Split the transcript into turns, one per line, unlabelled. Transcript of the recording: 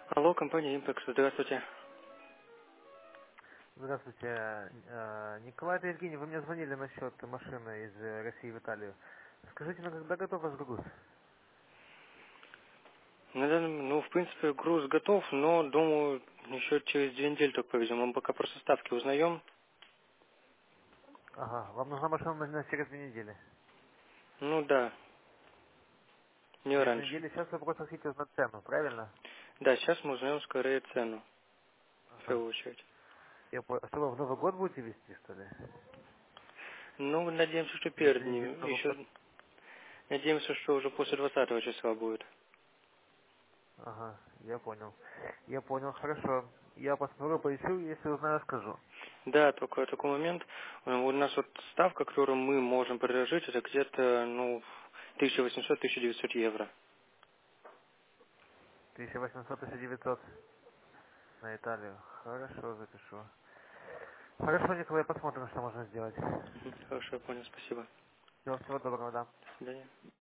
Алло, компания Импекс, здравствуйте.
Здравствуйте. Николай, это Евгений. Вы мне звонили насчет машины из России в Италию. Скажите, ну когда готов ваш груз?
В принципе, груз готов, но, думаю, еще через 2 недели только повезем. Мы пока просто ставки узнаем.
Ага, вам нужна машина через 2 недели.
Ну да, не
Через две
раньше.
недели сейчас вы просто хотите узнать цену, правильно?
Да, сейчас мы узнаем скорее цену, в
Ага.
первую очередь.
Что вы в Новый год будете везти, что ли?
Ну, надеемся, что
Или
перед ним.
перед Новым годом?
Еще надеемся, что уже после 20 числа будет.
Ага, я понял. Я понял, хорошо. Я посмотрю, поищу, если узнаю, скажу.
Да, только такой момент. У нас вот ставка, которую мы можем предложить, это где-то, 1800-1900 евро.
1800-1900 на Италию. Хорошо, запишу. Хорошо, Николай, посмотрим, что можно сделать.
Хорошо, я понял, спасибо.
Всего доброго, да.
До свидания.